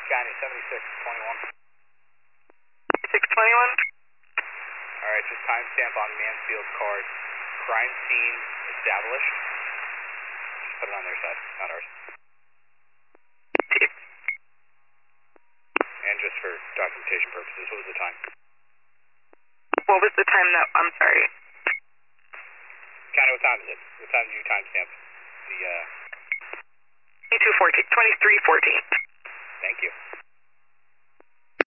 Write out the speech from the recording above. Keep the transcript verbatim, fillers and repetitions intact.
County, seventy-six twenty-one. six twenty-one. Alright, just timestamp on Mansfield card. Crime scene established. Just put it on their side, not ours. And just for documentation purposes, what was the time? What was the time that, I'm sorry. County, what time is it? What time did you timestamp the, uh... twenty-two fourteen, twenty-three fourteen. Thank you.